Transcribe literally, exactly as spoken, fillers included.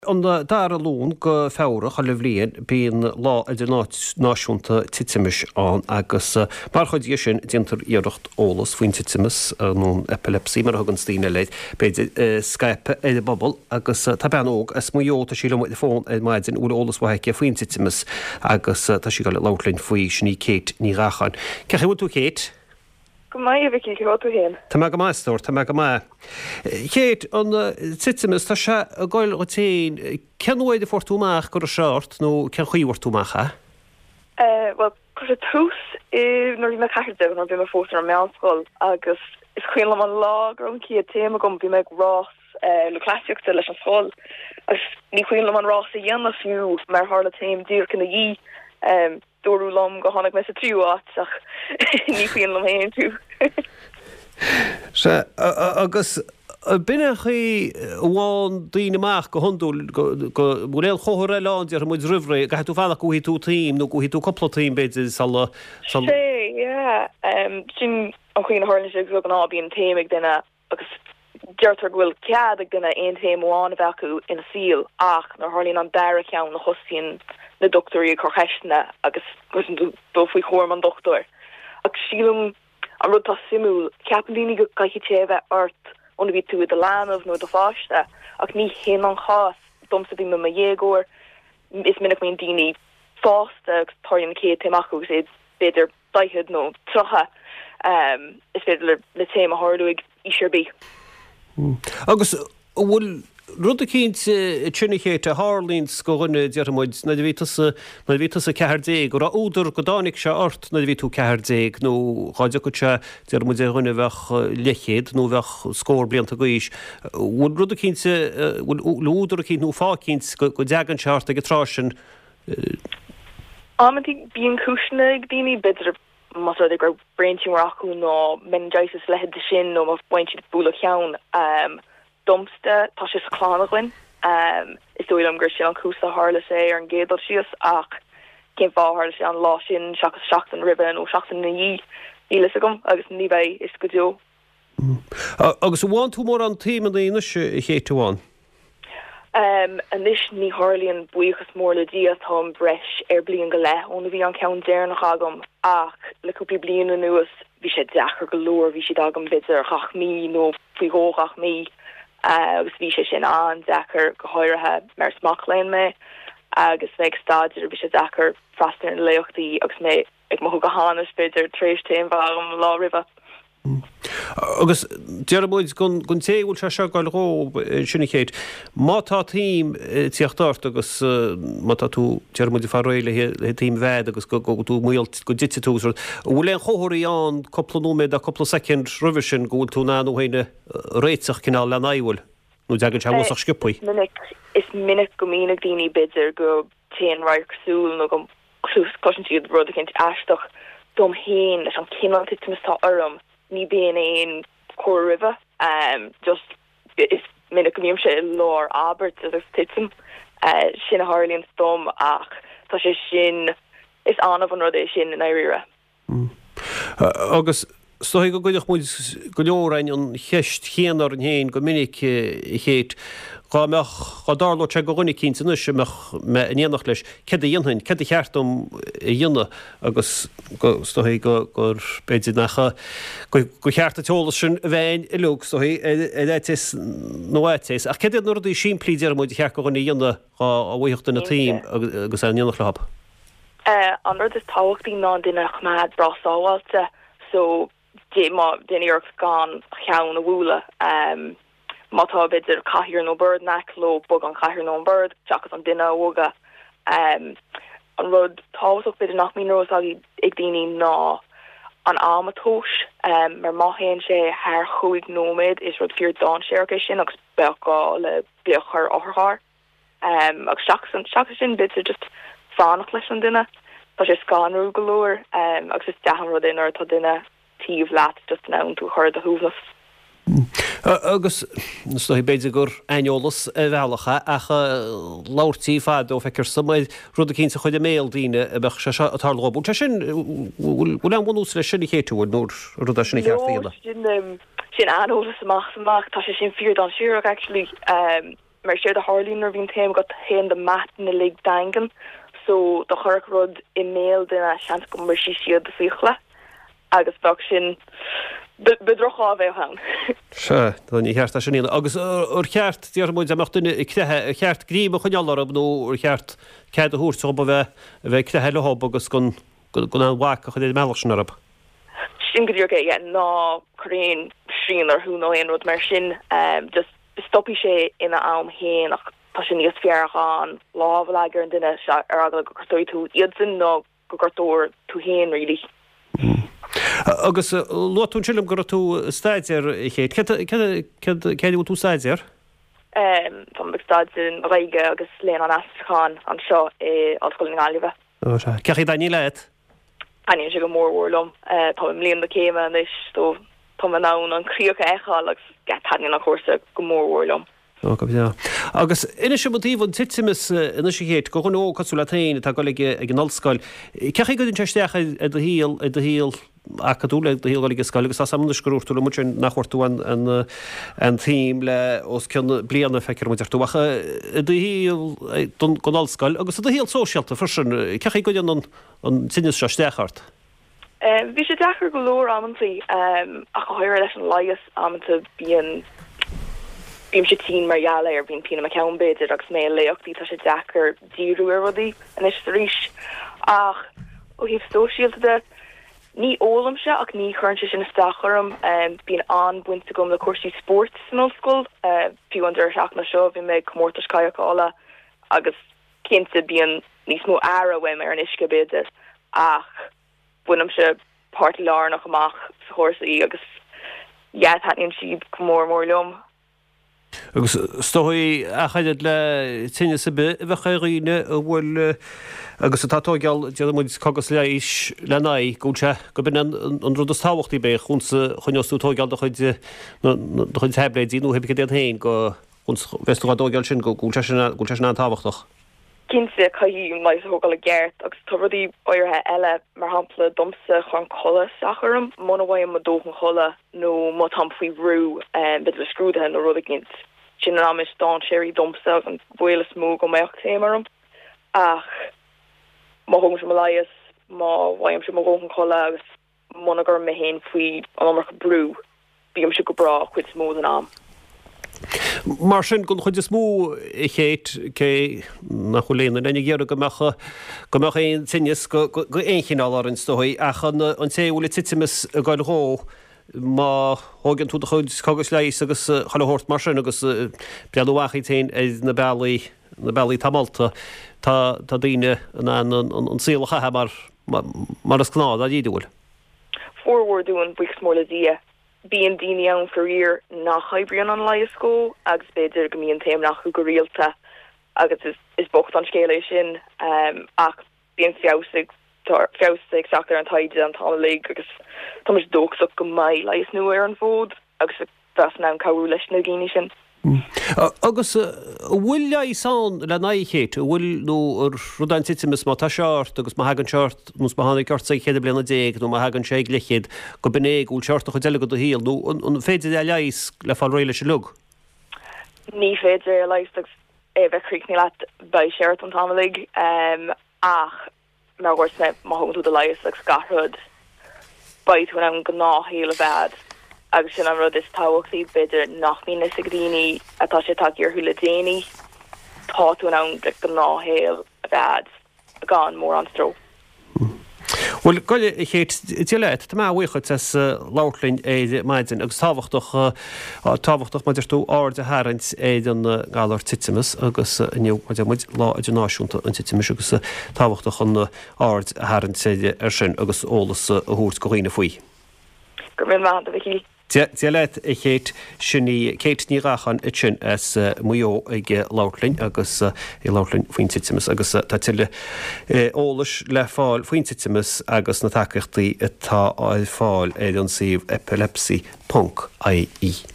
An dar a lún go férach a le bblion bíon lá idir náisiúnta titimis an agus mar chuid dhé sin dintar iirecht ólas faoin titimis nó epilepsí mar thugann tíine leid beidir Skype é bobbal agus tá benóg is muóta sí le fón maidin úla ólas bhaice faoin titimis agus tá sí go lálinn faoi sin ní céit ní rachan. Ceú tú céit? Go mai bhcí tú héin. Tá me go maiúir tá me go mai. Chéad an titimis tá se a gáil ó téin ceanhid a fortúach gur a seart nó cean chuíhhar túmacha? Well chu a tús nó me caiir nó bhí me fótar an meánscoil agus is chuin am an lá an cí a téma gom bhí meid rás le claisiúachta leis an sáil agus ní chuin am an rás a dhéanana fiú mar hála téim dúr cinna dhí dúrú lom go tháinig me sa tríú áit ach ní chuon lom héin tú. Se agus binne chi bháin daoine amach go honúil go bhfuil chothir eáin ar muid rihre, go tú fála gohí tú tíim nó gohí tú coppla tíim beidir sal sé sin an chuoin hána sé go an ábíon téimig duine agus deirtar bhfuil cead ag duine aon téim bháin a bhecu ina síl ach nar tharlíonn an deire ceann na chosíonn na doctorí chochesna agus do faoi chóm an doctor. Ag sílum an rud tá simú ceapalíní go caiiché bheith ort óna bhí tú a lánamh nó do fáiste ach ní hen an chás domsa bhí me ma dhégóir is minic mon daoine fásta agus táirn cé téach agus é beidir daithid nó trocha is féidir le téim a háúig isirbí. Agus bhfuil rud a cínt tunnighéit a hálíns go rinne dearmid na bhí na bhí a cehardéig go úidir go dánig se ort na bhí tú cehardéig nó cháide go se dearmid é rinne bheith lechéad nó bheith scór blianta gois. Bhfuil rud a cínte bhfuil úidir a cínt nó fácinnt go deagan seart a getrásin. Amtí bíon cisna ag daoine beidir mas ag gur braintíach nó meningitis lehead de sin nó má buint siad búla cheann domste tá sé chlánaghfuin is dóil am gur sé an cúsa hála sé ar an gédal sios ach cén fáthla sé an lá sin seachas seachtain riban ó seachtain na dhí ílas agam agus ní bheith is go deo. Agus bháin tú mór an tíim an daoine chéitúháin? An is ní hálíonn buíochas mór le dia tá breis ar blion go le óna bhí an ceann déarnach agam ach le cúpla bliana nuas bhí sé dechar go leor bhí siad agam bidir chach mí nó faoi hógach mí agus bhí sé sin an dechar go háirithe mar smach lein me agus méid staidir bhí sé dechar freistar an leochtaí agus mé ag mo go hána beidir tréis téim bhar an lá riba. Agus dearmid gon téhúil se se gáil ró sinna chéad. Má tá tíim tíochtart agus má tú dearmid far réile le tíim bhead agus go tú muilt go dite túsir. Bhfuil éon chothirí an copplanúméid a coppla second river sin gúil tú ná nó héine réiteach cinál le naihfuil nó deagann se bhach scipaí. Is minic go mína daoine bidir go téan raicrsúil nó go cosint siad rud a cinint eisteach dom héin leis an cinál titimis tá orm. Ní bíon éon chóir riva just is minic go míam sé lár Albert agus titim sin a hálíonn dom ach tá sé sin is anmh an rud é sin in éire. Agus stoigh go goideach muid go leorain an cheist chéanar an héin go minic chéit gá meach gá dárló te go runnig cínta nu se me inéannach leis ced a dionhain, ced a cheartm i dionne agus stoigh gur beidir nacha go cheartta teolalas sin bhéin i lug stoigh éis nóáis. Ach ced nó í sin plíidir muid chear go runnig dionne á bhuiocht na tíim agus an dionach lehab. An rud is táhachttaí ná duineach mead brasáhailte so déine org gan cheann a bhúla mátá beidir caiir nó bird nec lo bug an caiir nó bird teachchas an duine óga an rud táhaach beidir nach mí nó ag daoine ná an amatóis mar maithéonn sé thar chuig nóméid is rud fior dá séirce sin agus beá le beochar áthar agus seachas sin beidir just fánach leis an duine tá sé scanrú go leor agus is dehan rud inar tá duine tíomh leat just ná tú chuir a thuúnas. Agus sto beidir gur aolalas a bhealacha ach láirtíí fad ó feiceir samid rud a cínta chuid a méil daine a bheith se atálóbú. Te sin bhfuil an bhús le sinna chéitúil nó rud a sinna chearttíile. Sin anolalas amach amach tá sé sin fiúr an siúach actually mar sé a Harlín ar vín téim got hen de mat na lig dagen, so de chork rud email den a sean go mar si siad de fichla agus bag sin bedroch á bheith han. Se ní cheart sin agus ar cheart tí muid amach duine crethe cheart gríbe chuneallar nó ar cheart cead a húr so bheith bheith crethe le hob agus gon gon an bhacha chu é meachsin arab. Sin go dúrge ná choréon sin ar hún nó ein rud mar sin just stoppi sé ina am héin ach tá sin níos fearán lá legur an duine ar a go gotóid tú iad sin nó go gotóir tú héin ri. Agus loún sílim gur tú staidir chéit céú tú staidir? Tá staidir réige agus léan an Astrachan an seo é ácoil gáileh. Cechi daní leid? Aíonn se go mórhúlum tá mlíon de céime is tó tá ná an críocha eáil agus gataíon nach chósa go mórhúlum. Agus ina se motíh an titimas ina sé héit go chun ó cosú letain tá go ag an olscoil. Cecha go teisteach a híal a híal a cadúla a híal go scoil agus sam scoúirú mu nachhairtú an tíim le os cin blianana feicear muidir túhacha híal go olscoil agus a híal sóisialta frisin cecha go an sinne se stechart. Bhí sé dechar go leir ammantaí a chuir leis an laias amanta bíon bím sé tí margheala ar bhín pína cean beidir agus mé leochttaí tá sé dechar díú ar rudí an is ríis ach ó híh sóisialta de ní ólam se ach ní chuintse sin na stacharm bíon an buinte gom le cuasí sport san óscoil fiú an seach na seo bhí méid commórtas caiála agus cinnte bíon níos mó ara bhaim ar an isce beidir ach bunim se páirtí lá nach amach sa chósaí agus heathíonn siad go mór mór lom. Agus stoí a chaidir le tinine sa bheitchaíine a bhfuil agus tátógeall de muid cogus leis lena gúte go bin an rud táhachttaí be chunsa chuneú tógeall chuid chuid hebléidí heb go héin go vestdógeall sin go gúte sin an táhachtach. Kinse caí mai hogal a gert agus tuí oirthe eile mar hapla domsa chuan chola sacharm mhaim a dóchan chola nó má tamfuoi rú bit le scrúthe nó rud a gint sin am is dá séirí domsa an bhile smó go meocht témarm ach má hong sem malaias má bhaim sem dóchan chola agus monagur me héin faoi an amar brú bíam si go bra chuid smó an am. Mar sin gon chuid is mó i chéit cé nach choléna lenne ggéar go mecha go mecha éon sinnes go éonchinál an stoí ach an téúla titimas a gáil ró má hágann tú chuid cogus leis agus chaót mar sin agus breadhhachaí tain na bailí na bailí tamalta tá daine an sílacha he mar mar as gnád a díúil. Forward doing buic móla dia. Bíon daine an farír nach chaibríon an laiscó agus beidir go mííon téim nach chu go rialta agus is, is bocht an scéile sin um, ach bíon fiásigh fiásigh seachtar an taide an tá le agus tá is dóach go mai leis nu ar an fód agus das ná cabú leis na gine sin. Agus bhfuil leán le naichéit bhfuil nó ar rudain titimas má tá seart agus má hagan seart mús má hána ceart chéad blianana déag nó má hagan sé lechéad go binnéag úil seart a chu deile go do híal nó an féidir é leis le fáil réile se lug. Ní féidir leis é bheith críicní leat ba seart an tálaigh ach mar ghuiir me má hagan tú de leis agus garrod baid chun an go náhéal a bhead. Agus sin an rud is táhachttaí beidir nach mí na sigríní atá sé takeí ar thula déine táú an go náhéal a bhead a gáin mór an stró. Well goile chéit tiileit tá bhuichad as láirlainn é maidin agus táhachtach táhachtach maidir tú áir a haint é an gáir titimas agus nniu muid lá idirnáisiúnta an titimas agus táhachtach an áir a haint séide ar sin agus ólas a thuút go riine faoi. Gur mé má a bhí. Dialeit i chéit sinní céit ní rachan i sin as muo ag láirlainn agus i láirlainn faoin titimas agus tá tiile ólas le fáil faoin titimas agus na takeachtaí atá á fáil é an sih epilepsy punk I E.